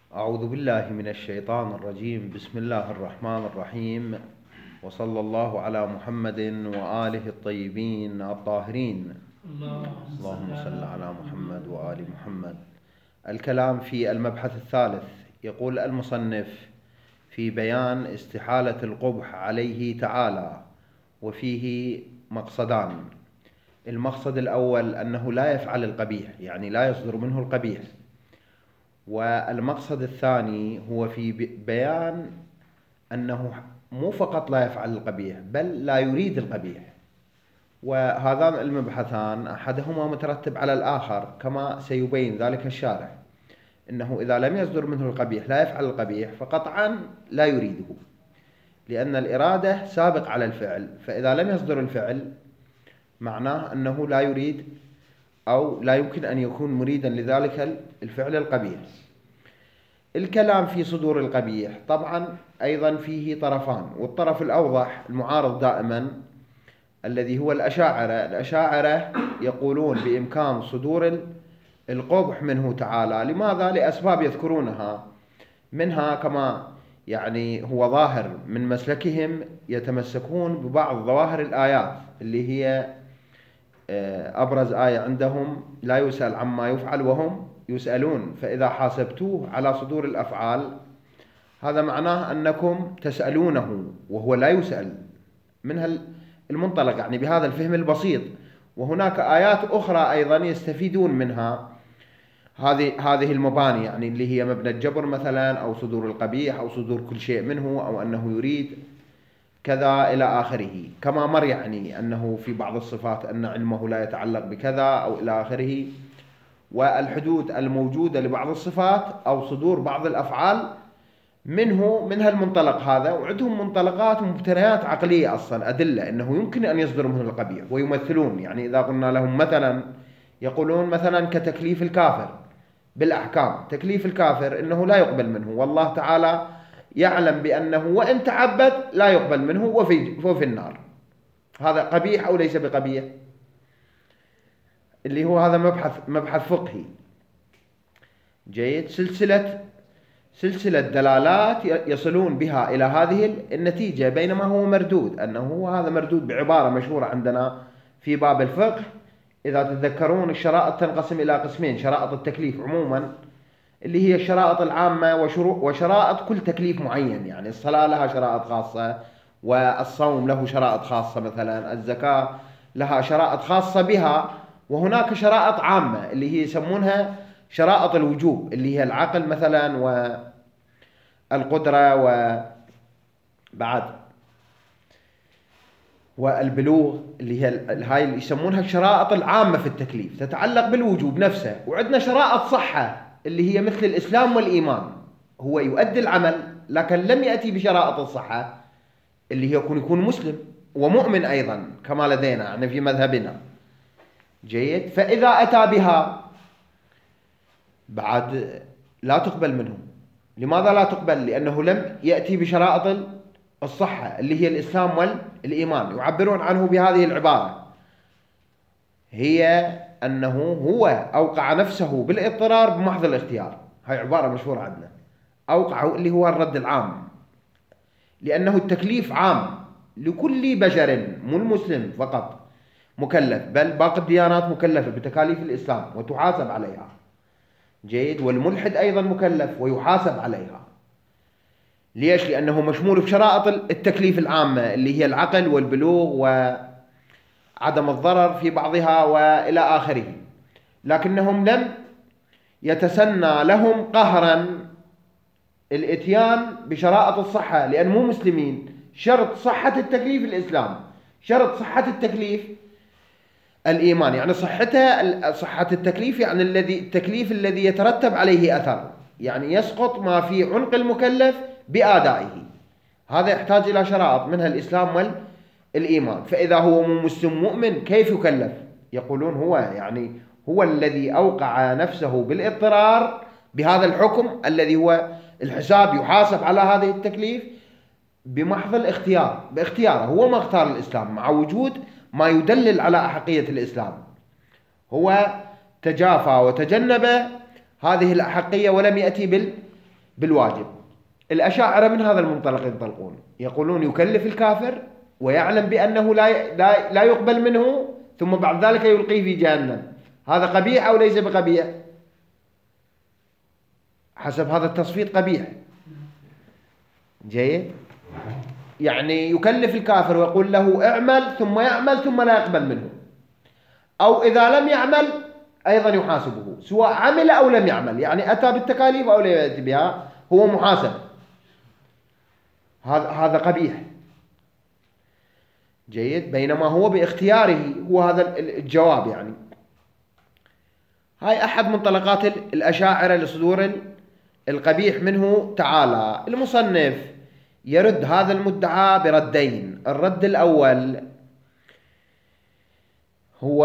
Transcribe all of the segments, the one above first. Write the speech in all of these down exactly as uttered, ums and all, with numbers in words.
أعوذ بالله من الشيطان الرجيم. بسم الله الرحمن الرحيم، وصلى الله على محمد وآله الطيبين الطاهرين. اللهم صل على محمد وآل محمد. الكلام في المبحث الثالث. يقول المصنف: في بيان استحالة القبح عليه تعالى، وفيه مقصدان. المقصد الأول أنه لا يفعل القبيح، يعني لا يصدر منه القبيح. والمقصد الثاني هو في بيان أنه مو فقط لا يفعل القبيح، بل لا يريد القبيح. وهذان المبحثان أحدهما مترتب على الآخر، كما سيبين ذلك الشارح، إنه إذا لم يصدر منه القبيح، لا يفعل القبيح، فقطعا لا يريده، لأن الإرادة سابق على الفعل. فإذا لم يصدر الفعل معناه أنه لا يريد، أو لا يمكن أن يكون مريدا لذلك الفعل القبيح. الكلام في صدور القبيح طبعا أيضا فيه طرفان، والطرف الأوضح المعارض دائما الذي هو الأشاعرة. الأشاعرة يقولون بإمكان صدور القبح منه تعالى. لماذا؟ لأسباب يذكرونها، منها كما يعني هو ظاهر من مسلكهم، يتمسكون ببعض ظواهر الآيات اللي هي أبرز آية عندهم: لا يسأل عما يفعل وهم يسألون، فإذا حاسبتوه على صدور الأفعال هذا معناه أنكم تسألونه وهو لا يسأل. من المنطلق يعني بهذا الفهم البسيط. وهناك آيات أخرى أيضا يستفيدون منها هذه هذه المباني، يعني اللي هي مبنى الجبر مثلا، أو صدور القبيح، أو صدور كل شيء منه، أو أنه يريد كذا إلى آخره. كما مر يعني أنه في بعض الصفات أن علمه لا يتعلق بكذا أو إلى آخره. والحدود الموجودة لبعض الصفات أو صدور بعض الأفعال منه منها المنطلق هذا. وعندهم منطلقات مبتنيات عقلية أصلا، أدلة أنه يمكن أن يصدر منه القبيح. ويمثلون، يعني إذا قلنا لهم مثلا، يقولون مثلا كتكليف الكافر بالأحكام. تكليف الكافر أنه لا يقبل منه، والله تعالى يعلم بأنه وإن تعبد لا يقبل منه وفي, وفي النار. هذا قبيح أو ليس بقبيح؟ اللي هو هذا مبحث مبحث فقهي جيد. سلسلة سلسلة دلالات يصلون بها إلى هذه النتيجة، بينما هو مردود. أنه هو هذا مردود بعبارة مشهورة عندنا في باب الفقه. إذا تتذكرون الشرائط تنقسم إلى قسمين: شرائط التكليف عموما اللي هي الشرائط العامة، وشرائط كل تكليف معين. يعني الصلاة لها شرائط خاصة، والصوم له شرائط خاصة، مثلا الزكاة لها شرائط خاصة بها. وهناك شرائط عامة اللي هي يسمونها شرائط الوجوب، اللي هي العقل مثلا، والقدرة، وبعد والبلوغ، اللي هي هاي اللي يسمونها الشرائط العامة في التكليف، تتعلق بالوجوب نفسه. وعندنا شرائط صحة اللي هي مثل الإسلام والإيمان، هو يؤدي العمل لكن لم يأتي بشرائط الصحة، اللي هي يكون يكون مسلم ومؤمن أيضا كما لدينا يعني في مذهبنا جيد. فإذا أتى بها بعد لا تقبل منه. لماذا لا تقبل؟ لأنه لم يأتي بشرائط الصحة اللي هي الإسلام والإيمان. يعبرون عنه بهذه العبارة، هي أنه هو أوقع نفسه بالاضطرار بمحض الاختيار. هاي عبارة مشهورة عندنا، أوقعه، اللي هو الرد العام، لأنه التكليف عام لكل بشر، مو المسلم فقط مكلف، بل باقي الديانات مكلفة بتكاليف الإسلام وتحاسب عليها جيد. والملحد أيضا مكلف ويحاسب عليها. ليش؟ لأنه مشمول بشرائط التكليف العامة اللي هي العقل والبلوغ وعدم الضرر في بعضها وإلى آخره. لكنهم لم يتسنى لهم قهرا الاتيان بشرائط الصحة، لأن مو مسلمين. شرط صحة التكليف الإسلام، شرط صحة التكليف الإيمان. يعني صحته صحة التكليف، يعني الذي التكليف الذي يترتب عليه أثر، يعني يسقط ما في عنق المكلف بآدائه. هذا يحتاج إلى شرائط منها الإسلام والإيمان. فإذا هو مسلم مؤمن كيف يكلف؟ يقولون هو يعني هو الذي أوقع نفسه بالاضطرار بهذا الحكم الذي هو الحساب، يحاسب على هذه التكليف بمحض الاختيار، باختياره. هو ما اختار الإسلام مع وجود ما يدلل على أحقية الإسلام. هو تجافى وتجنب هذه الأحقية ولم يأتي بالواجب. الأشاعرة من هذا المنطلق ينطلقون، يقولون يكلف الكافر ويعلم بأنه لا لا لا يقبل منه، ثم بعد ذلك يلقيه في جهنم. هذا قبيح أو ليس بقبيح؟ حسب هذا التصفيط قبيح. جيد. يعني يكلف الكافر ويقول له اعمل ثم يعمل ثم لا يقبل منه، أو إذا لم يعمل أيضا يحاسبه سواء عمل أو لم يعمل، يعني أتى بالتكاليف أو لا يأتي بها هو محاسب. هذا هذا قبيح. جيد. بينما هو باختياره، هو هذا الجواب. يعني هاي أحد منطلقات الأشاعرة لصدور القبيح منه تعالى. المصنف يرد هذا المدعى بردين. الرد الأول هو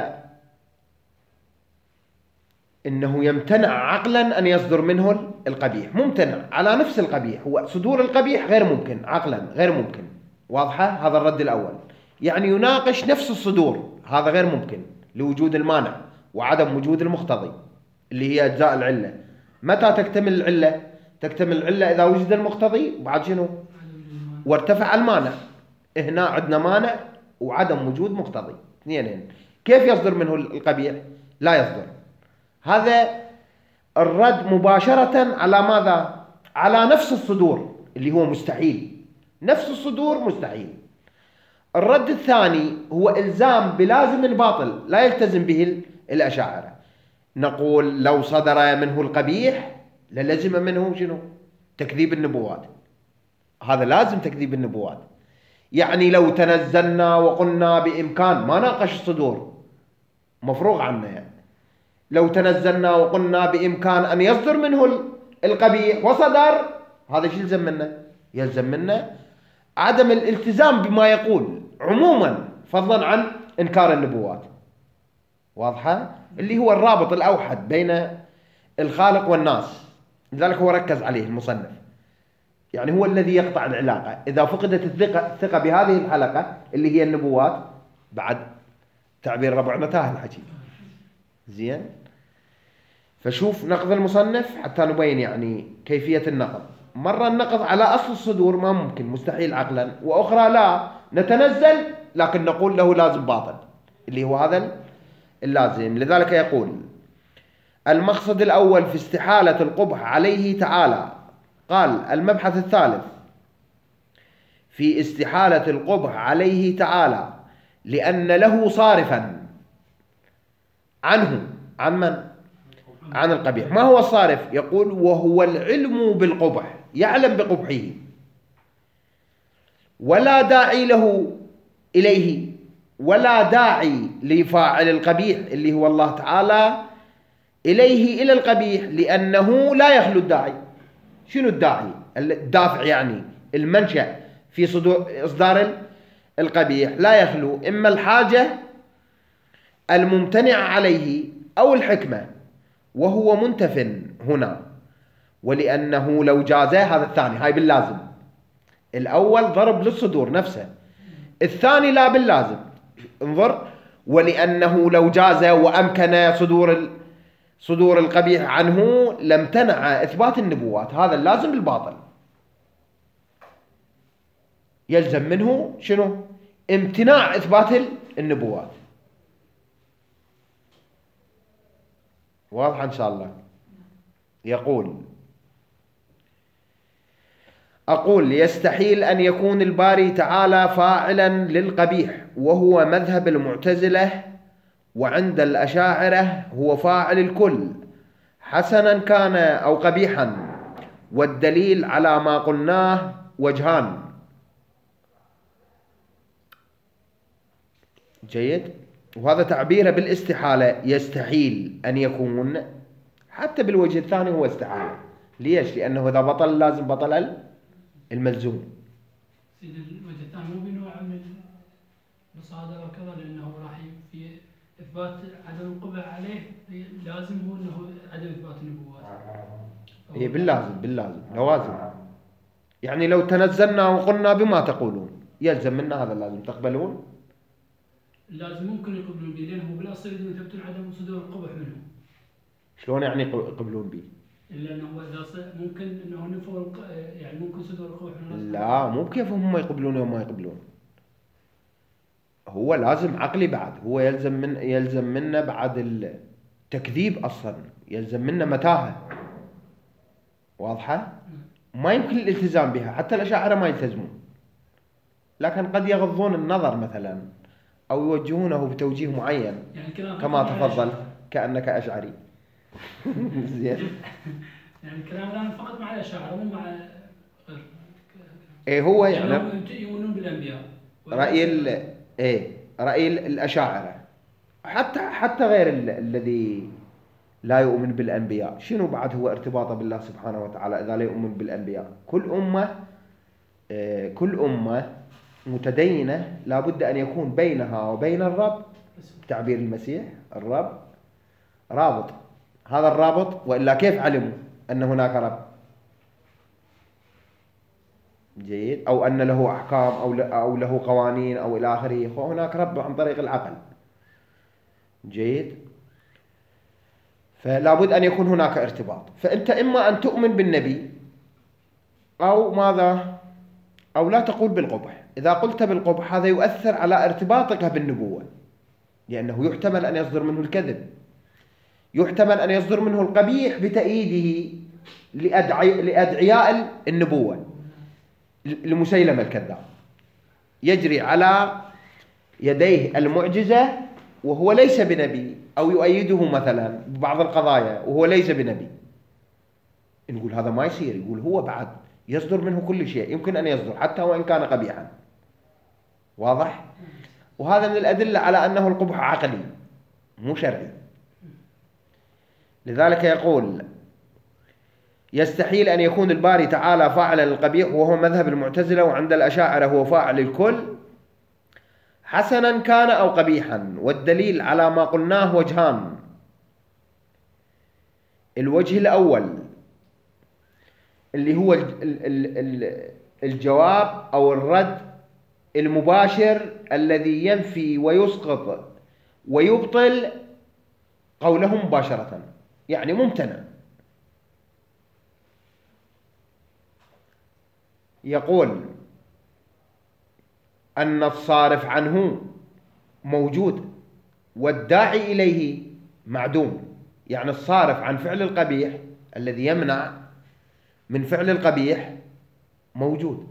إنه يمتنع عقلا أن يصدر منه القبيح، ممتنع على نفس القبيح. هو صدور القبيح غير ممكن عقلا، غير ممكن. واضحة؟ هذا الرد الأول. يعني يناقش نفس الصدور، هذا غير ممكن لوجود المانع وعدم وجود المقتضي اللي هي أجزاء العلة. متى تكتمل العلة؟ تكتمل العلة إذا وجد المقتضي وبعد شنو؟ وارتفع المانع. هنا عندنا مانع وعدم وجود مقتضي، اثنينين. كيف يصدر منه القبيح؟ لا يصدر. هذا الرد مباشرة على ماذا؟ على نفس الصدور اللي هو مستحيل. نفس الصدور مستحيل. الرد الثاني هو إلزام بلازم باطل لا يلتزم به الأشاعرة. نقول لو صدر منه القبيح للزم منه شنو؟ تكذيب النبوات. هذا لازم تكذيب النبوات. يعني لو تنزلنا وقلنا بإمكان، ما ناقش الصدور، مفروغ عنه. يعني لو تنزلنا وقلنا بإمكان أن يصدر منه القبيح وصدر، هذا شو يلزم منه؟ يلزم منه عدم الالتزام بما يقول عموما، فضلا عن إنكار النبوات. واضحة؟ اللي هو الرابط الأوحد بين الخالق والناس. لذلك هو ركز عليه المصنف. يعني هو الذي يقطع العلاقة. إذا فقدت الثقة, الثقة بهذه الحلقة اللي هي النبوات، بعد تعبير ربعنا تاه الحكي. زين. فشوف نقض المصنف حتى نبين يعني كيفية النقض. مرة النقض على أصل الصدور ما ممكن، مستحيل عقلا، وأخرى لا نتنزل لكن نقول له لازم باطل، اللي هو هذا اللازم. لذلك يقول المقصد الأول في استحالة القبح عليه تعالى. قال المبحث الثالث في استحالة القبح عليه تعالى لأن له صارفا عنه. عن من؟ عن القبيح. ما هو الصارف؟ يقول وهو العلم بالقبح، يعلم بقبحه ولا داعي له إليه، ولا داعي لفاعل القبيح اللي هو الله تعالى إليه إلى القبيح، لأنه لا يخلو الداعي. شنو الداعي؟ الدافع يعني المنشأ في صدور إصدار القبيح لا يخلو إما الحاجة الممتنع عليه أو الحكمة، وهو منتف هنا. ولأنه لو جاز، هذا الثاني، هاي باللازم. الأول ضرب للصدور نفسه، الثاني لا باللازم. انظر، ولأنه لو جاز وأمكن صدور صدور القبيح عنه لامتنع إثبات النبوات. هذا اللازم بالباطل يلزم منه شنو؟ امتناع إثبات النبوات. واضح إن شاء الله. يقول أقول يستحيل أن يكون الباري تعالى فاعلا للقبيح، وهو مذهب المعتزلة، وعند الأشاعرة هو فاعل الكل حسنا كان أو قبيحا. والدليل على ما قلناه وجهان. جيد. وهذا تعبيره بالاستحالة، يستحيل أن يكون. حتى بالوجه الثاني هو استحالة. ليش؟ لأنه إذا بطل لازم بطل الملزوم. سيد الوجه الثاني مو بنوع من المصادر وكذا، لأنه راح في إثبات عدم القبح عليه لازم هو أنه عدم إثبات النبوات. إيه باللازم، باللازم لوازم. يعني لو تنزلنا وقلنا بما تقولون يلزم منا هذا اللازم، تقبلون؟ اللازم ممكن يقبلون به، لأنه بالأصل يريدون يثبتون عدم صدور القبح منهم. شلون يعني يقبلون به؟ إلا أنه إذا ص- ممكن أنه نفوا الق- يعني ممكن صدور القبح من الله سبحانه لا، وتعالى. مو بكيف هم يقبلون وما يقبلون. هو لازم عقلي بعد، هو يلزم من يلزم منا بعد التكذيب أصلا، يلزم منا متاهة واضحة. ما يمكن الالتزام بها، حتى الأشاعرة ما يلتزمون، لكن قد يغضون النظر مثلا أو يوجهونه بتوجيه معين يعني الكلام كما فقط مع تفضل الأشاعرة. كأنك أشعري. زين. يعني الكلام الآن فقط مع الأشاعرة مو مع غير. إيه هو يعني يعني هم يؤمنون بالأنبياء. رأي ال إيه رأي ال- الأشاعرة، حتى حتى غير ال- الذي لا يؤمن بالأنبياء، شنو بعد هو ارتباطه بالله سبحانه وتعالى إذا لا يؤمن بالأنبياء؟ كل أمة إيه كل أمة متدينة لابد أن يكون بينها وبين الرب، تعبير المسيح الرب، رابط. هذا الرابط، وإلا كيف علموا أن هناك رب؟ جيد. أو أن له أحكام أو ل- أو له قوانين أو إلى آخره. هناك رب عن طريق العقل. جيد. فلا بد أن يكون هناك ارتباط. فأنت إما أن تؤمن بالنبي أو ماذا، أو لا تقول بالقبح. إذا قلت بالقبح هذا يؤثر على ارتباطك بالنبوة، لأنه يحتمل أن يصدر منه الكذب، يحتمل أن يصدر منه القبيح بتأييده لأدعي لأدعياء النبوة، لمسيلمة الكذاب، يجري على يديه المعجزة وهو ليس بنبي، أو يؤيده مثلا ببعض القضايا وهو ليس بنبي. نقول هذا ما يصير. يقول هو بعد يصدر منه كل شيء، يمكن أن يصدر حتى وإن كان قبيحا. واضح؟ وهذا من الأدلة على أنه القبح عقلي مو شرعي. لذلك يقول يستحيل أن يكون الباري تعالى فاعلا للقبيح، وهو مذهب المعتزلة، وعند الأشاعرة هو فاعل الكل حسنا كان أو قبيحا. والدليل على ما قلناه وجهان. الوجه الأول اللي هو ال- ال- ال- الجواب أو الرد المباشر الذي ينفي ويسقط ويبطل قوله مباشرة، يعني ممتنع. يقول أن الصارف عنه موجود والداعي إليه معدوم. يعني الصارف عن فعل القبيح الذي يمنع من فعل القبيح موجود.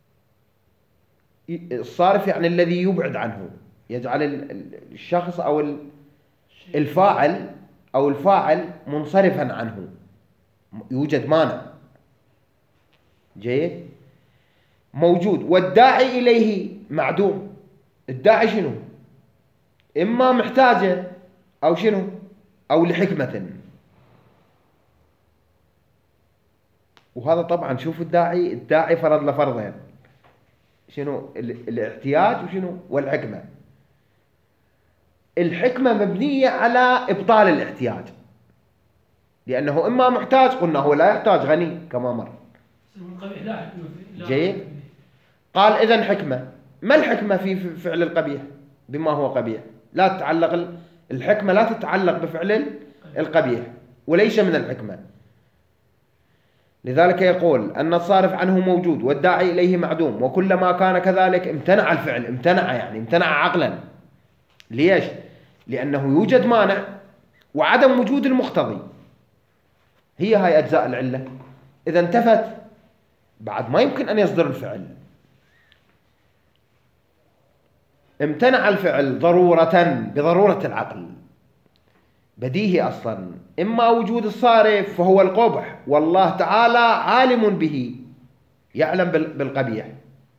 الصارف يعني الذي يبعد عنه، يجعل الشخص أو الفاعل أو الفاعل منصرفا عنه، يوجد مانع. جيد. موجود. والداعي إليه معدوم. الداعي شنو؟ إما محتاجة أو شنو، أو لحكمة. وهذا طبعا شوف الداعي الداعي فرض له فرضين، شنو الاحتياج وشنو والحكمة. الحكمة مبنية على إبطال الاحتياج، لأنه إما محتاج، قلنا هو لا يحتاج، غني كما مر. القبيح لا حكمة فيه. جيد. قال إذن حكمة. ما الحكمة في فعل القبيح بما هو قبيح؟ لا تتعلق الحكمة لا تتعلق بفعل القبيح، وليس من الحكمة. لذلك يقول أن الصارف عنه موجود والداعي إليه معدوم، وكلما كان كذلك امتنع الفعل. امتنع يعني امتنع عقلا. ليش؟ لأنه يوجد مانع وعدم وجود المقتضي. هي هاي أجزاء العلة. إذا انتفت بعد ما يمكن أن يصدر الفعل. امتنع الفعل ضرورة بضرورة العقل، بديهي أصلا. إما وجود الصارف فهو القبح، والله تعالى عالم به، يعلم بالقبيح.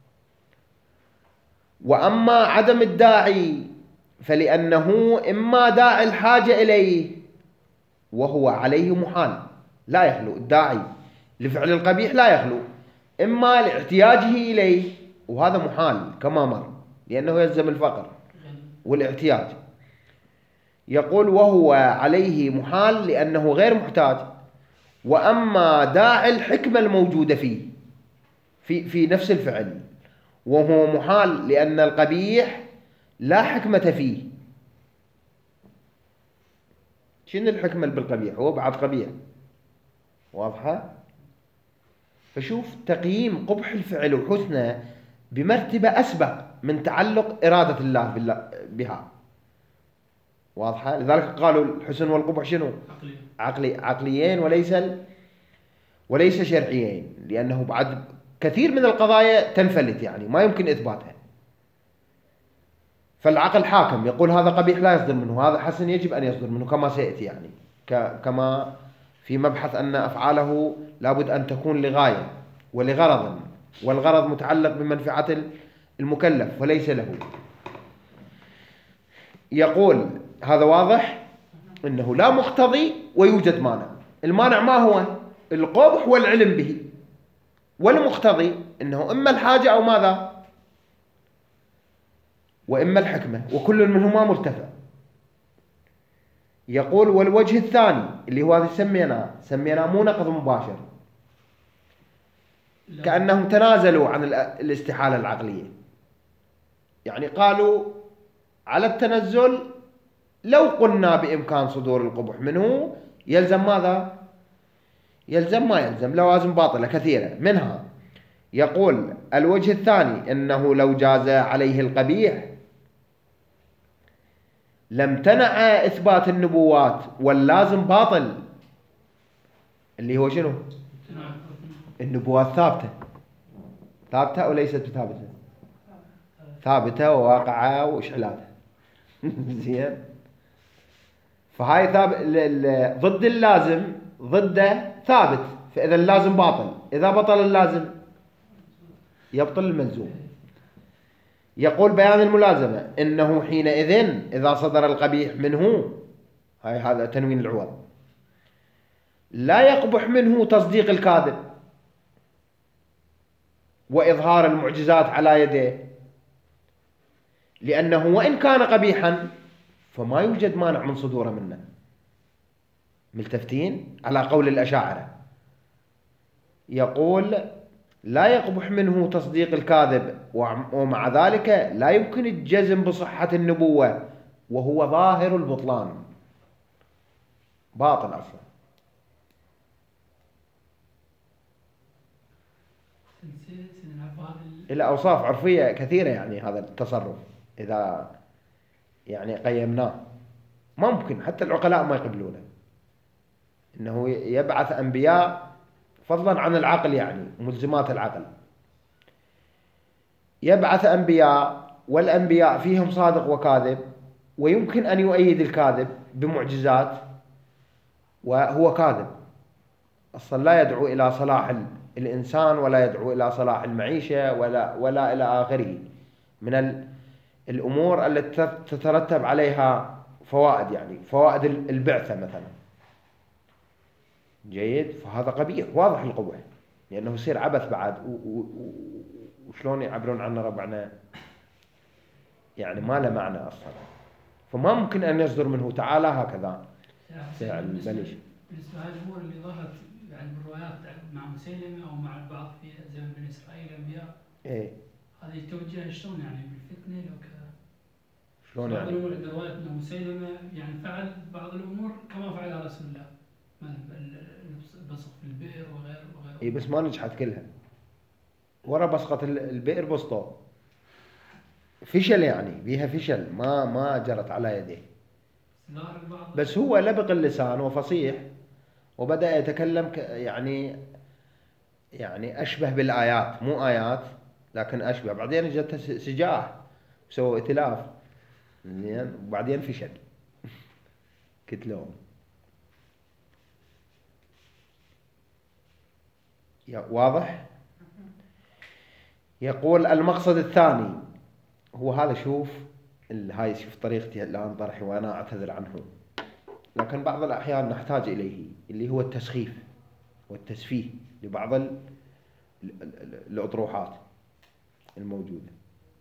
وأما عدم الداعي فلأنه إما داعي الحاجة إليه وهو عليه محال، لا يخلو الداعي لفعل القبيح، لا يخلو إما لاحتياجه إليه، وهذا محال كما مر، لأنه يلزم الفقر والاحتياج. يقول وهو عليه محال لأنه غير محتاج. وأما داعي الحكمة الموجودة فيه في, في نفس الفعل وهو محال لأن القبيح لا حكمة فيه. شنو الحكمة بالقبيح؟ هو بعد قبيح. واضحة؟ فشوف تقييم قبح الفعل وحسنه بمرتبة أسبق من تعلق إرادة الله بها. واضحة؟ لذلك قالوا الحسن والقبح شنو؟ عقلي. عقلي عقليين وليس وليس شرعيين، لأنه بعد كثير من القضايا تنفلت يعني ما يمكن إثباتها. فالعقل حاكم يقول هذا قبيح لا يصدر منه، هذا حسن يجب أن يصدر منه، كما سيأتي يعني كما في مبحث أن أفعاله لابد أن تكون لغاية ولغرض، والغرض متعلق بمنفعة المكلف وليس له. يقول هذا واضح أنه لا مقتضي ويوجد مانع. المانع ما هو؟ القبح والعلم به. والمقتضي أنه إما الحاجة أو ماذا؟ وإما الحكمة، وكل منهما مرتفع. يقول والوجه الثاني اللي هو هذا سميناه سميناه مو نقض مباشر، كأنهم تنازلوا عن الاستحالة العقلية، يعني قالوا على التنزل لو قلنا بإمكان صدور القبح منه يلزم ماذا؟ يلزم ما يلزم لوازم باطلة كثيرة منها. يقول الوجه الثاني أنه لو جاز عليه القبيح لم تنع إثبات النبوات واللازم باطل، اللي هو شنو؟ النبوات ثابتة ثابتة أو ليست ثابتة؟ ثابتة وواقعة وإشعالاتها. زين. فهاي ثابت ضد اللازم ضده ثابت، فإذا اللازم باطل، إذا بطل اللازم يبطل الملزوم. يقول بيان الملازمة إنه حينئذ إذا صدر القبيح منه، هاي هذا تنوين العوض، لا يقبح منه تصديق الكاذب وإظهار المعجزات على يديه، لأنه وإن كان قبيحا فما يوجد مانع من صدوره منه. ملتفتين على قول الأشاعرة. يقول لا يقبح منه تصديق الكاذب، ومع ذلك لا يمكن الجزم بصحة النبوة وهو ظاهر البطلان، باطل أصلا. إلى أوصاف عرفية كثيرة يعني هذا التصرف إذا يعني قيمناه ما ممكن، حتى العقلاء ما يقبلونه، إنه يبعث أنبياء فضلا عن العقل يعني ملزمات العقل، يبعث أنبياء والأنبياء فيهم صادق وكاذب، ويمكن أن يؤيد الكاذب بمعجزات وهو كاذب أصلا، لا يدعو إلى صلاح الإنسان ولا يدعو إلى صلاح المعيشة ولا, ولا إلى آخره من الأمور التي تترتب عليها فوائد، يعني فوائد البعثة مثلا. جيد. فهذا قبيح واضح القبح، لأنه يصير عبث بعد، وشلون يعبرون عنه ربعنا يعني ما له معنى أصلا، فما ممكن أن يصدر منه تعالى هكذا فعل بليش. بالنسبة لهذه الأمور اللي ظهرت يعني بالروايات مع مسيلمة أو مع البعض في زمن بني إسرائيل الأنبياء، إيه هذه توجه شلون يعني بالفتنة لو كذا؟ شلون يعني؟ بعض الأمور عند رواية أن مسيلمة يعني فعل بعض الأمور كما فعل رسول الله، مثلا البصق في البئر وغيره وغيره. إيه بس ما نجحت كلها، ورا بصقة البئر بسطوا فشل يعني بيها فشل، ما ما جرت على يديه. بس هو لبق اللسان وفصيح وبدأ يتكلم يعني يعني أشبه بالآيات، مو آيات لكن أشبه. بعدين جت سجاح سووا ائتلاف زين، وبعدين فشل كتلوهم. واضح؟ يقول المقصد الثاني هو هذا. شوف هاي شوف طريقتي الآن طرحي وأنا أعتذر عنه، لكن بعض الأحيان نحتاج إليه، اللي هو التسخيف والتسفيه لبعض الأطروحات الموجودة،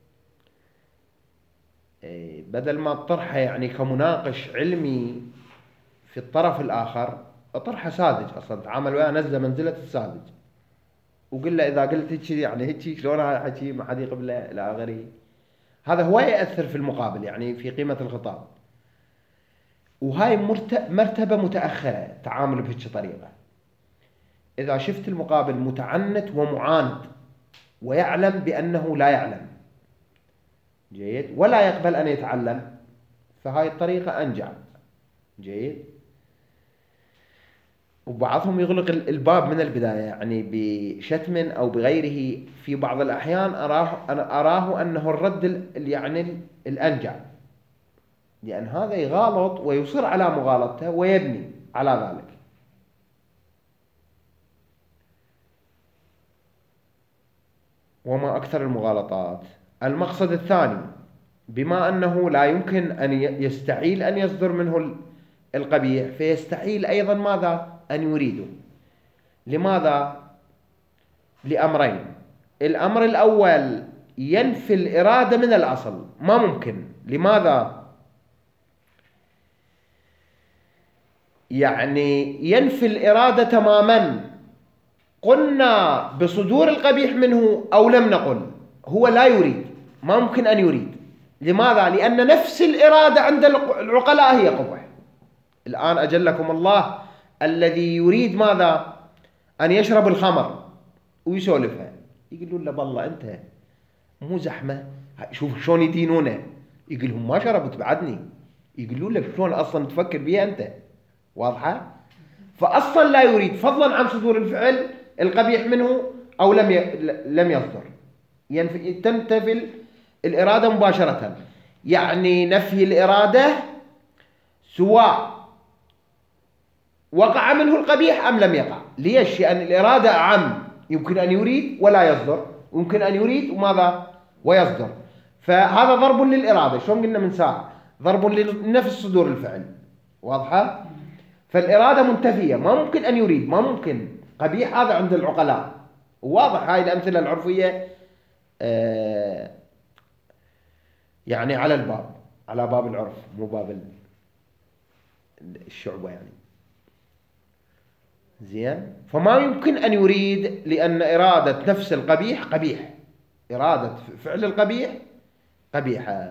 بدل ما تطرحها يعني كمناقش علمي في الطرف الآخر، اطرحها ساذج أصلا، تعامل وياه نزل منزلة الساذج، وقل له إذا قلت هيك يعني هيك شلون هالحكي ما حد يقبله إلى آخره. هذا هو يأثر في المقابل يعني في قيمة الخطاب، وهاي مرتبة متأخرة تعامل بهيك طريقة. إذا شفت المقابل متعنت ومعاند ويعلم بأنه لا يعلم، جيد، ولا يقبل أن يتعلم، فهاي الطريقة أنجع، جيد. وبعضهم يغلق الباب من البداية، يعني بشتم أو بغيره. في بعض الأحيان أراه, أنا أراه أنه الرد يعني الأنجع، لأن هذا يغالط ويصر على مغالطته ويبني على ذلك. وما أكثر المغالطات. المقصد الثاني، بما أنه لا يمكن أن يستحيل أن يصدر منه القبيح، فيستحيل أيضا ماذا؟ أن يريده. لماذا؟ لأمرين. الأمر الأول ينفي الإرادة من الأصل، ما ممكن. لماذا؟ يعني ينفي الإرادة تماما، قلنا بصدور القبيح منه أو لم نقل، هو لا يريد، ما ممكن أن يريد. لماذا؟ لأن نفس الإرادة عند العقلاء هي قبح. الآن أجلكم الله الذي يريد ماذا؟ أن يشرب الخمر ويسولفها، يقولون له بالله أنت مو زحمة، شوف شلون يدينونه، يقول لهم ما شربت بعدني، يقولون لك شلون أصلا تفكر بيها أنت، واضحة؟ فأصلا لا يريد، فضلا عن صدور الفعل القبيح منه أو لم لم يصدر، يعني تنتفي الإرادة مباشرة. يعني نفي الإرادة سواء وقع منه القبيح أم لم يقع. ليش؟ لأن الإرادة أعم، يمكن أن يريد ولا يصدر، ويمكن أن يريد وماذا؟ ويصدر. فهذا ضرب للإرادة، شلون قلنا من ساعة، ضرب لنفس صدور الفعل، واضحة؟ فالإرادة منتفية، ما ممكن أن يريد، ما ممكن. قبيح هذا عند العقلاء، واضح. هاي الأمثلة العرفية آه يعني على الباب، على باب العرف، مو باب الشعبة يعني. زين. فما يمكن أن يريد، لأن إرادة نفس القبيح قبيح، إرادة فعل القبيح قبيحة،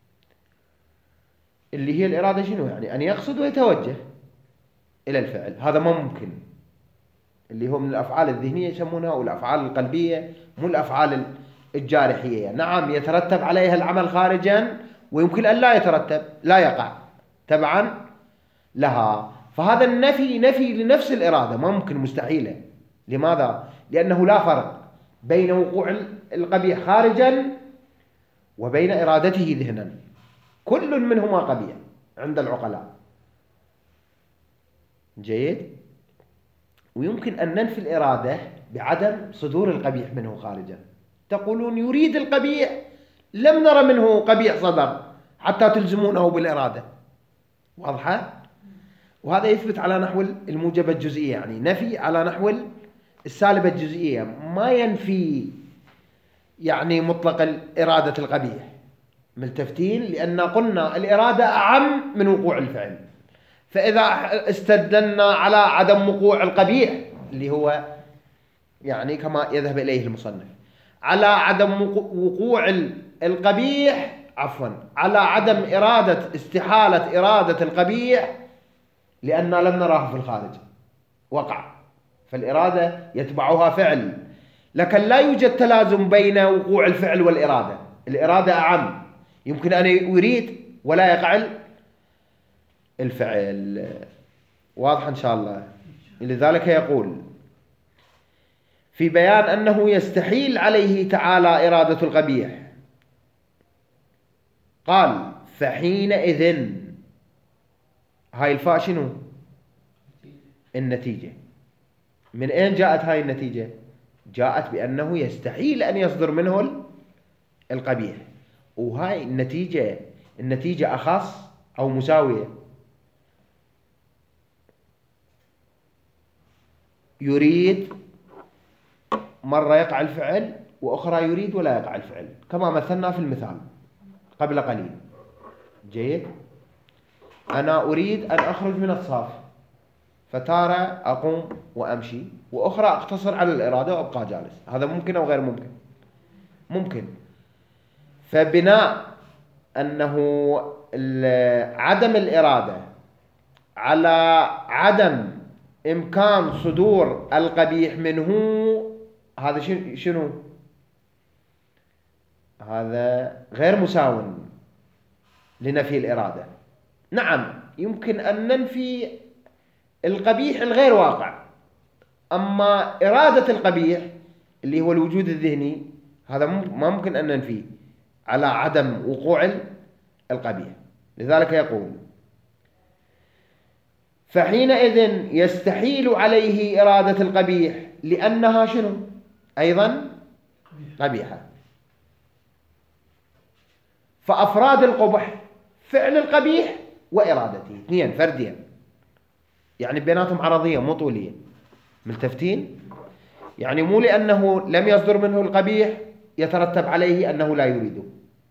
اللي هي الإرادة شنو؟ يعني أن يقصد ويتوجه إلى الفعل، هذا ما ممكن. اللي هو من الأفعال الذهنية يسمونها، والأفعال القلبية، مو الأفعال الجارحية. نعم يترتب عليها العمل خارجا، ويمكن أن لا يترتب، لا يقع تبعا لها. فهذا النفي نفي لنفس الإرادة، ما ممكن، مستحيلة. لماذا؟ لأنه لا فرق بين وقوع القبيح خارجا وبين إرادته ذهنا، كل منهما قبيح عند العقلاء، جيد. ويمكن أن ننفي الإرادة بعدم صدور القبيح منه خارجا. تقولون يريد القبيح، لم نرى منه قبيح صدر حتى تلزمونه بالإرادة، واضحة؟ وهذا يثبت على نحو الموجبة الجزئية، يعني نفي على نحو السالبة الجزئية، ما ينفي يعني مطلق الإرادة القبيح. ملتفتين، لأن قلنا الإرادة أعم من وقوع الفعل. فإذا استدلنا على عدم وقوع القبيح، اللي هو يعني كما يذهب إليه المصنف، على عدم وقوع القبيح، عفوا على عدم إرادة استحالة إرادة القبيح، لأننا لم نراه في الخارج وقع، فالإرادة يتبعها فعل. لكن لا يوجد تلازم بين وقوع الفعل والإرادة، الإرادة أعم، يمكن أن يريد ولا يقع الفعل. واضح إن شاء الله. لذلك يقول في بيان أنه يستحيل عليه تعالى إرادة القبيح، قال فحينئذ، هاي الفاء شنو؟ النتيجة. من أين جاءت هاي النتيجة؟ جاءت بأنه يستحيل أن يصدر منه القبيح، وهاي النتيجة النتيجة أخص أو مساوية. يريد مرة يقع الفعل، وأخرى يريد ولا يقع الفعل، كما مثلنا في المثال قبل قليل، جيد. أنا أريد أن أخرج من الصف، فتارة أقوم وأمشي، وأخرى أقتصر على الإرادة وأبقى جالس. هذا ممكن أو غير ممكن؟ ممكن. فبناء أنه عدم الإرادة على عدم إمكان صدور القبيح منه، هذا شنو؟ هذا غير مساو لنفي الإرادة. نعم يمكن أن ننفي القبيح الغير واقع، أما إرادة القبيح اللي هو الوجود الذهني هذا ما ممكن أن ننفيه على عدم وقوع القبيح. لذلك يقول فحينئذ يستحيل عليه إرادة القبيح لأنها شنو؟ أيضا قبيحة. فأفراد القبح فعل القبيح وإرادته، اثنين فردين، يعني بيناتهم عرضية مو طولية. ملتفتين؟ يعني مو لأنه لم يصدر منه القبيح يترتب عليه أنه لا يريده.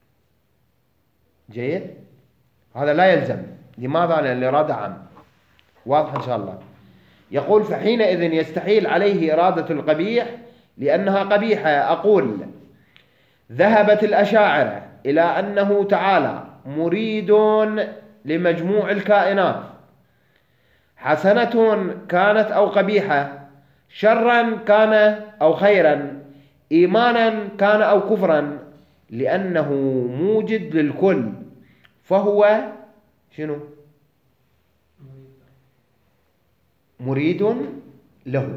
جيد؟ هذا لا يلزم. لماذا؟ لأن الإرادة عام. واضح إن شاء الله. يقول فحينئذ يستحيل عليه إرادة القبيح لأنها قبيحة. أقول ذهبت الأشاعرة إلى أنه تعالى مريد لمجموع الكائنات، حسنة كانت أو قبيحة، شرا كان أو خيرا، إيمانا كان أو كفرا، لأنه موجد للكل، فهو شنو؟ مريد له.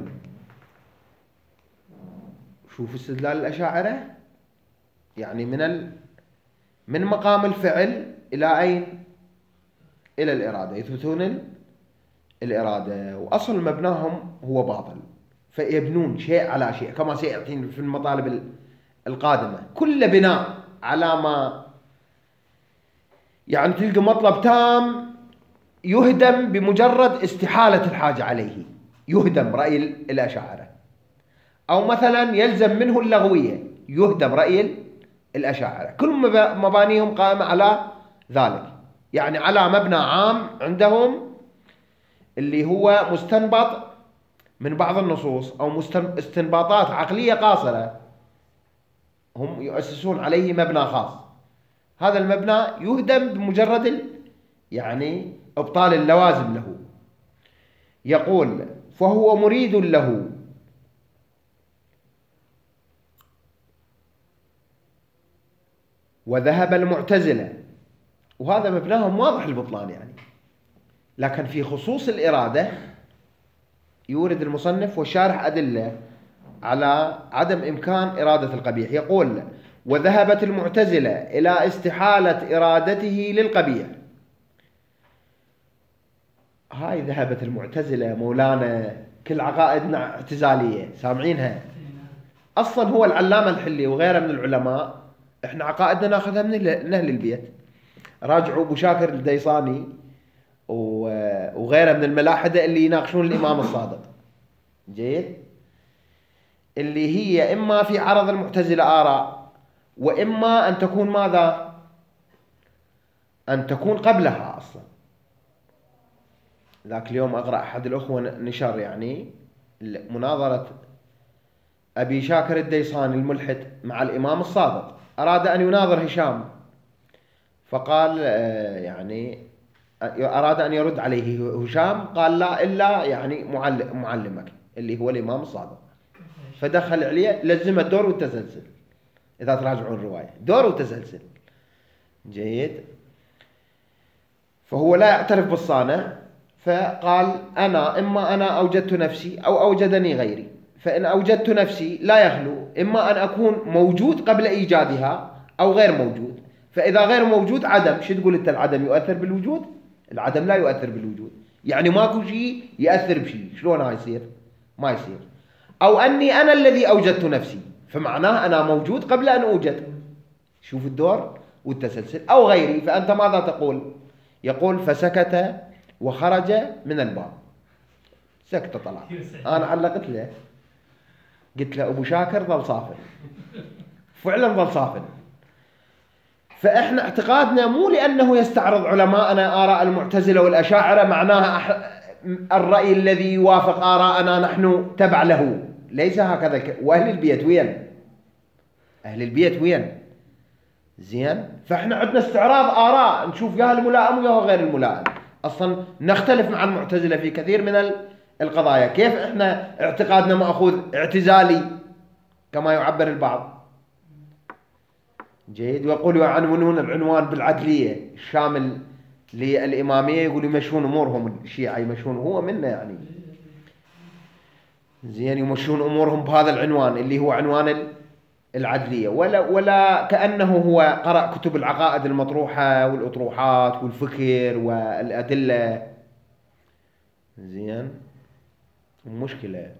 شوف استدلال الأشاعرة، يعني من ال... من مقام الفعل إلى أين؟ إلى الإرادة. يثبتون ال... الإرادة، وأصل مبناهم هو باطل، فيبنون شيء على شيء كما سيأتي في المطالب القادمة. كل بناء على ما يعني تلقى مطلب تام يهدم بمجرد استحالة الحاجة عليه، يهدم رأي الأشاعرة. أو مثلا يلزم منه اللغوية، يهدم رأي الأشاعرة. كل مبانيهم قائمة على ذلك، يعني على مبنى عام عندهم اللي هو مستنبط من بعض النصوص أو استنباطات عقلية قاصرة، هم يؤسسون عليه مبنى خاص. هذا المبنى يهدم بمجرد يعني إبطال اللوازم له. يقول فهو مريد له، وذهب المعتزلة، وهذا مبناهم واضح البطلان يعني. لكن في خصوص الإرادة يورد المصنف والشارح أدلة على عدم إمكان إرادة القبيح. يقول وذهبت المعتزلة إلى استحالة إرادته للقبيح. هاي ذهبت المعتزلة مولانا، كل عقائدنا اعتزالية، سامعينها؟ أصلا هو العلامة الحلي وغيره من العلماء احنا عقائدنا ناخذها من أهل البيت. راجعوا أبو شاكر الديصاني وغيره من الملاحدة اللي يناقشون الإمام الصادق. جيد؟ اللي هي إما في عرض المعتزلة آراء، وإما أن تكون ماذا؟ أن تكون قبلها أصلا. ذاك اليوم أقرأ أحد الأخوة نشر يعني مناظرة أبي شاكر الديصاني الملحد مع الإمام الصادق، أراد أن يناظر هشام، فقال يعني أراد أن يرد عليه هشام، قال لا إلا يعني معلم معلمك اللي هو الإمام الصادق. فدخل عليه لزم الدور والتسلسل، إذا تراجعون الرواية دور وتسلسل. جيد؟ فهو لا يعترف بالصانع، فقال أنا إما أنا أوجدت نفسي أو أوجدني غيري، فإن أوجدت نفسي لا يخلو إما أن أكون موجود قبل إيجادها أو غير موجود. فإذا غير موجود عدم. شو تقول أنت؟ العدم يؤثر بالوجود؟ العدم لا يؤثر بالوجود، يعني ماكو شيء يأثر بشيء. شلون هاي يصير؟ ما يصير. أو أني أنا الذي أوجدت نفسي، فمعناه أنا موجود قبل أن أوجد. شوف الدور والتسلسل. أو غيري، فأنت ماذا تقول؟ يقول فسكت وخرج من الباب. سكت طلع. أنا علقت له، قلت له أبو شاكر ظل صافن، فعلا ظل صافن. فإحنا اعتقادنا مو لأنه يستعرض علماءنا آراء المعتزلة والأشاعرة معناها الرأي الذي يوافق آراءنا نحن تبع له، ليس هكذا. وأهل البيت وين؟ أهل البيت وين؟ زين؟ فإحنا عندنا استعراض آراء، نشوف يا الملائم ويا غير الملائم. أصلا نختلف مع المعتزلة في كثير من القضايا. كيف احنا اعتقادنا مأخوذ اعتزالي كما يعبر البعض؟ جيد. ويقول يعنونون العنوان بالعدلية الشامل للإمامية، يقول يمشون أمورهم، الشيعة يمشون، هو منا يعني زين، يمشون أمورهم بهذا العنوان اللي هو عنوان العدلية، ولا ولا كأنه هو قرأ كتب العقائد المطروحة والأطروحات والفكر والأدلة. زين. المشكلة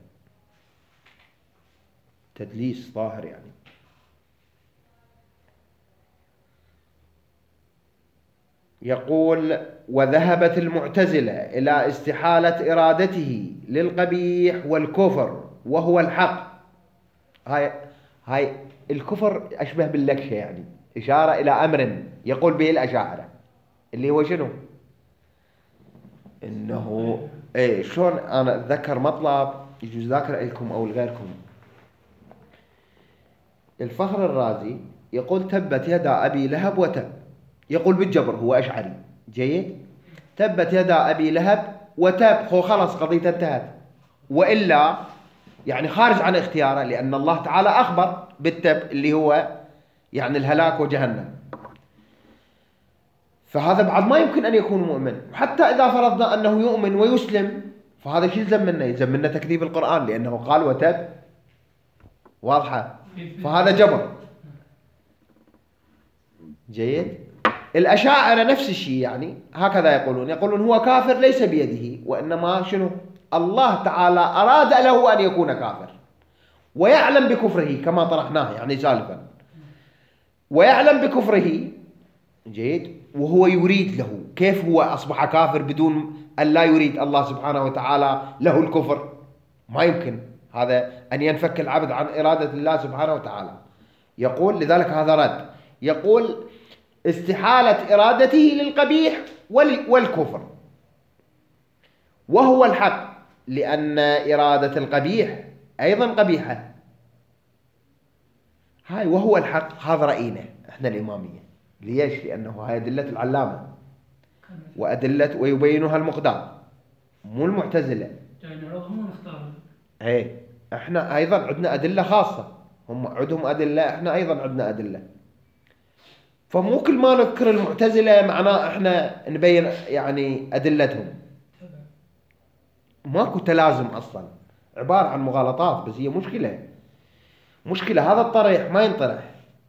تدليس ظاهر يعني. يقول وذهبت المعتزلة إلى استحالة إرادته للقبيح والكفر وهو الحق. هاي هاي الكفر أشبه باللكشة يعني، إشارة إلى أمر يقول به الأشاعرة اللي هو شنو؟ إنه إيه، شلون أنا أتذكر مطلب يجوز ذاكر لكم أو لغيركم. الفخر الرازي يقول تبت يدا أبي لهب وتب، يقول بالجبر، هو أشعري. جيد. تبت يدا أبي لهب وتب، خو خلص قضيته انتهت، وإلا يعني خارج عن اختياره، لأن الله تعالى أخبر بالتب اللي هو يعني الهلاك وجهنم. فهذا بعد ما يمكن أن يكون مؤمن. حتى إذا فرضنا أنه يؤمن ويسلم، فهذا شيء يلزم منه، يلزم منه تكذيب القرآن، لأنه قال وتب. واضحة؟ فهذا جبر. جيد. الأشاعرة نفس الشيء يعني، هكذا يقولون، يقولون هو كافر ليس بيده، وإنما شنو؟ الله تعالى أراد له أن يكون كافر، ويعلم بكفره كما طرحناه يعني سالفا، ويعلم بكفره. جيد. وهو يريد له. كيف هو أصبح كافر بدون أن لا يريد الله سبحانه وتعالى له الكفر؟ ما يمكن هذا أن ينفك العبد عن إرادة الله سبحانه وتعالى. يقول لذلك هذا رد. يقول استحالة إرادته للقبيح والكفر وهو الحق، لأن إرادة القبيح أيضا قبيحة. هاي وهو الحق، هذا رأينا احنا الإمامية. ليش؟ لأنه هاي أدلة العلامة وأدلة ويبينها المقدار، مو المعتزلة. يعني نعرضهم ونختار. ايه، احنا أيضا عندنا أدلة خاصة، هم عندهم أدلة، احنا أيضا عندنا أدلة. فمو كل ما نذكر المعتزلة معناه احنا نبين يعني أدلتهم. ماكو تلازم أصلا، عبارة عن مغالطات، بس هي مشكلة مشكلة هذا الطرح ما ينطرح.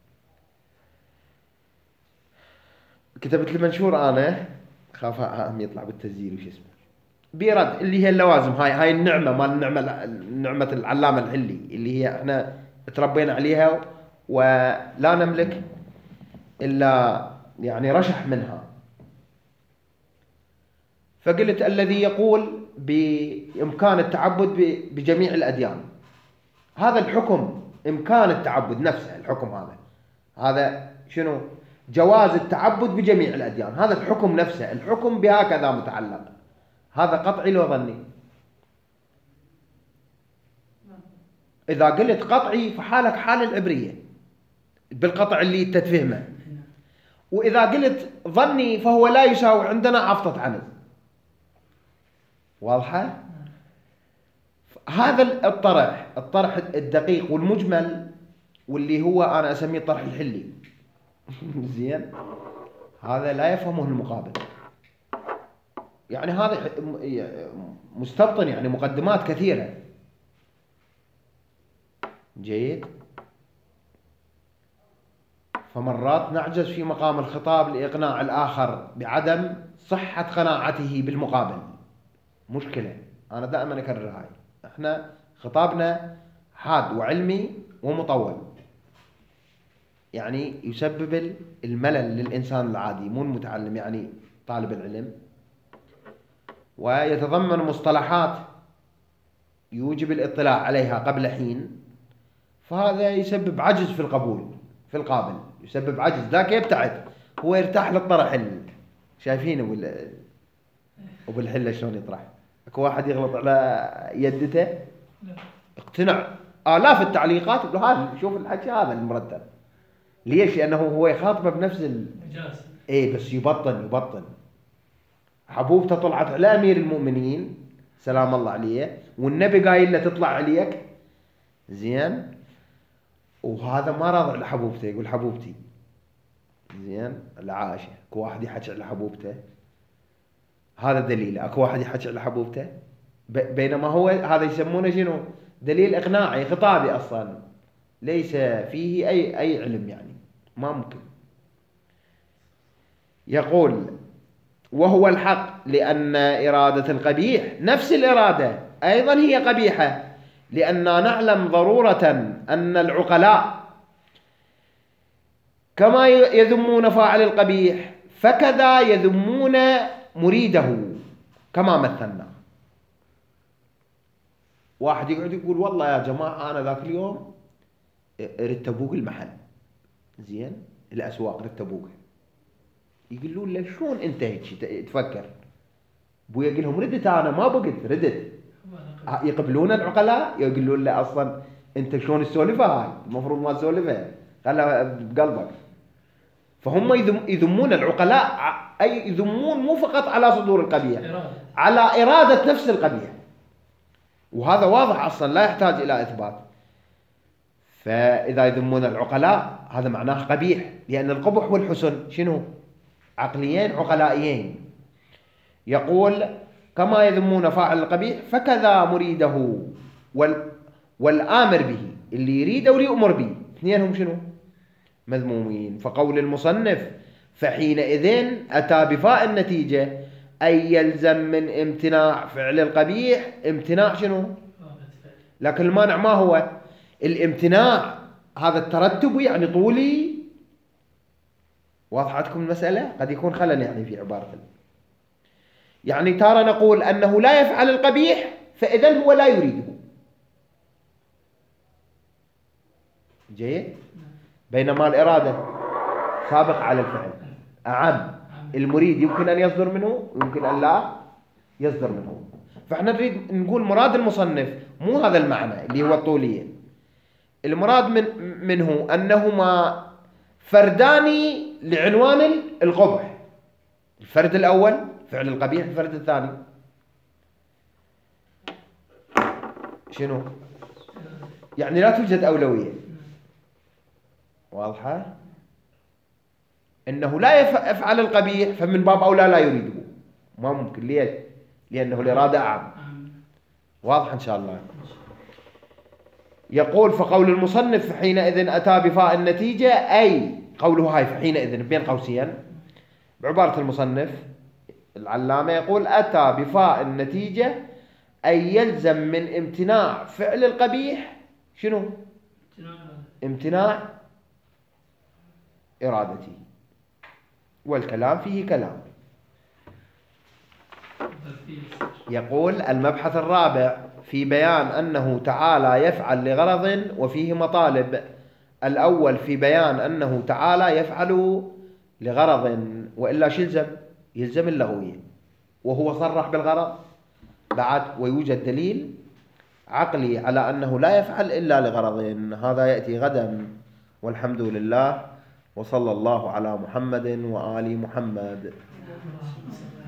كتبت المنشور أنا، خاف هم يطلع بالتسجيل وش اسمه، بيرد اللي هي اللوازم. هاي هاي النعمة مال النعمة نعمة العلامة الحلي اللي هي احنا تربينا عليها ولا نملك إلا يعني رشح منها. فقلت الذي يقول بإمكان التعبد بجميع الأديان، هذا الحكم إمكان التعبد نفسه، الحكم هذا هذا شنو؟ جواز التعبد بجميع الأديان، هذا الحكم نفسه، الحكم بهكذا متعلق. هذا قطعي لو ظني؟ إذا قلت قطعي فحالك حال العبرية بالقطع اللي تتفهمه، وإذا قلت ظني فهو لا يساوي عندنا عفطة عنه. واضحة؟ هذا الطرح الطرح الدقيق والمجمل، واللي هو أنا أسميه الطرح الحلي زين، هذا لا يفهمه المقابل. يعني هذا مستبطن يعني مقدمات كثيرة. جيد. فمرات نعجز في مقام الخطاب لإقناع الآخر بعدم صحة قناعته بالمقابل. مشكلة أنا دائما أكرر هاي، احنا خطابنا حاد وعلمي ومطول، يعني يسبب الملل للإنسان العادي مو المتعلم يعني طالب العلم، ويتضمن مصطلحات يوجب الاطلاع عليها قبل حين، فهذا يسبب عجز في القبول في القابل، يسبب عجز. ذاك يبتعد، هو يرتاح للطرح. شايفين وبال وبالحله شلون يطرح؟ اكو واحد يغلط على يدته اقتنع آلاف التعليقات يقول هذا شوف الحكي هذا المرتب. ليش؟ لأنه هو يخاطبه بنفس ال ايه، بس يبطن يبطن. حبوبته طلعت على أمير المؤمنين سلام الله عليه، والنبي قايل له تطلع عليك زين، وهذا ما راضع لحبوبته يقول حبوبتي زين العائشة. اكو واحد يحكي على حبوبته، هذا دليل. اكو واحد يحكي على حبوبته، بينما هو هذا يسمونه شنو؟ دليل اقناعي خطابي اصلا، ليس فيه اي اي علم، يعني ما ممكن. يقول وهو الحق لأن إرادة القبيح نفس الإرادة أيضا هي قبيحة، لأننا نعلم ضرورة أن العقلاء كما يذمون فاعل القبيح فكذا يذمون مريده كما مثلنا. واحد يقعد يقول والله يا جماعة أنا ذاك اليوم ردت أبوق المحل زين، الأسواق ردت أبوقها. يقولون له شلون أنت هيك تفكر؟ أبويا يقول لهم ردت أنا ما بقت ردت. يقبلون العقلاء يقولون له أصلا أنت شلون السولفة هاي؟ المفروض ما تسولفها، خلها بقلبك. فهم يذمون العقلاء، أي يذمون مو فقط على صدور القبيح، على إرادة نفس القبيح، وهذا واضح أصلا لا يحتاج إلى إثبات. فإذا يذمون العقلاء هذا معناه قبيح، لأن القبح والحسن شنو؟ عقليين عقلائيين. يقول كما يذمون فاعل القبيح فكذا مريده وال والآمر به، اللي يريده واللي يؤمر به اثنينهم شنو؟ مذمومين. فقول المصنف فحينئذ أتى بفاء النتيجة أي يلزم من امتناع فعل القبيح امتناع شنو؟ لكن المانع ما هو؟ الامتناع هذا الترتب يعني طولي. واضحتكم المسألة؟ قد يكون خلل يعني في عبارة، يعني ترى نقول أنه لا يفعل القبيح فإذن هو لا يريده، جيد؟ بينما الإرادة سابق على الفعل أعم، المريد يمكن أن يصدر منه ويمكن أن لا يصدر منه. فإحنا نريد نقول مراد المصنف مو هذا المعنى اللي هو الطولية، المراد من منه أنهما فردان لعنوان القبح، الفرد الأول فعل القبيح، الفرد الثاني شنو؟ يعني لا توجد أولوية. واضحة؟ إنه لا يفعل القبيح فمن باب أولى لا يريده، ما ممكن. ليه؟ لأنه الإرادة أعم. واضح إن شاء الله. يقول فقول المصنف حينئذ أتى بفاء النتيجة أي قوله هاي حينئذ بين قوسين بعبارة المصنف العلامة يقول أتى بفاء النتيجة أي يلزم من امتناع فعل القبيح شنو؟ امتناع إرادته، والكلام فيه كلام. يقول المبحث الرابع في بيان أنه تعالى يفعل لغرض وفيه مطالب. الأول في بيان أنه تعالى يفعل لغرض، وإلا شو يلزم؟ يلزم اللغوية، وهو صرح بالغرض بعد، ويوجد دليل عقلي على أنه لا يفعل إلا لغرض. هذا يأتي غدا، والحمد لله، وصلى الله على محمد وآل محمد.